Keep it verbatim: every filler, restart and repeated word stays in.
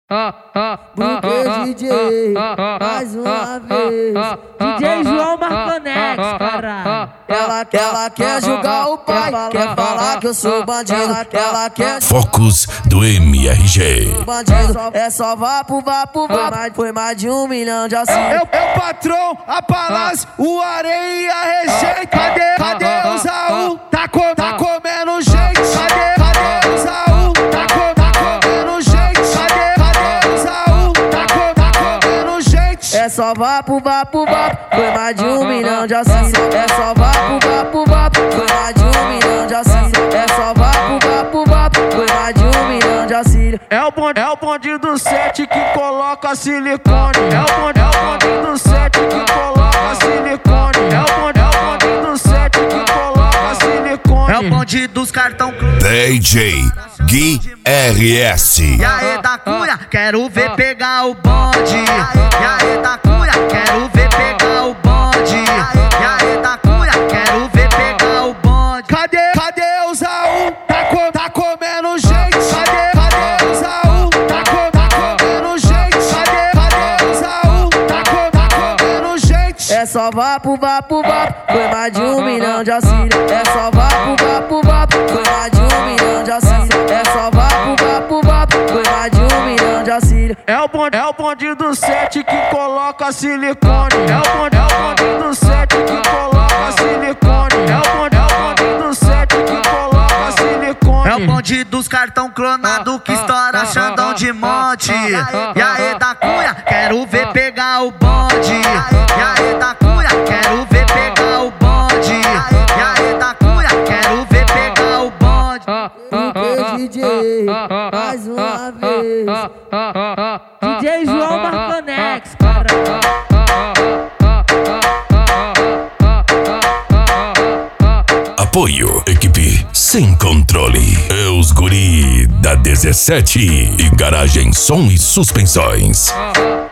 Porque D J, mais uma vez, D J João Marconex, caralho. Ela, ela quer julgar o pai, quer falar que eu sou bandido. Ela quer Focus do M R G. bandido, é só vapo, vapo, vapo. Foi mais de um milhão de assuntos. É o patrão, a palácio, o areia e a receita. Cadê, cadê o Zaú? Tá, com, tá comendo gente. Cadê, cadê o Zaú? Tá, com, tá comendo gente. Cadê, cadê o Zaú? Tá, com, tá comendo gente. É só vapo, vapo, vapo. Foi mais de um milhão de assuntos. É só vapo, vapo, vapo. Foi mais de um milhão de assuntos. É só vapo, vapo, vapo. Foi mais de um milhão de assuntos. É o bonde, é o bonde do sete que coloca silicone. É o bonde, é o bonde do sete que coloca silicone. É o bonde, é o bonde do sete que coloca silicone. É o bonde dos cartão D J Gui R S. E aí da cunha, quero ver pegar o bonde. E aí da cunha, quero ver pegar o bonde. E aí da cunha, quero ver pegar o bonde. Cadê, cadê o Zaú? Tá, com, tá comendo gente. Cadê, cadê o Zaú? Tá, com, tá comendo gente. Cadê, cadê o Zaú? Tá, com, tá comendo gente. É só vapo, vapo, vapo. Foi mais de um milhão de assuntos. É só vapo, vapo, vapo. Foi mais de um milhão de assuntos. É só vapo, vapo, vapo. Foi mais de um milhão de assuntos. É o bonde, é o bonde do sete que coloca silicone. É o bonde, é o bonde do sete que coloca silicone. É o bonde, é o bonde do sete que coloca silicone. É o bonde dos cartão clonado que estoura Xandão de monte. E aí da cunha, quero ver pegar o bonde. E aí da cunha, quero ver pegar o bonde. E aí da cunha, quero ver pegar o bonde. Porque D J, mais uma vez, D J João Marconex, caralho. Apoio, equipe sem controle. É os guri da dezessete e Garagem Som e Suspensões.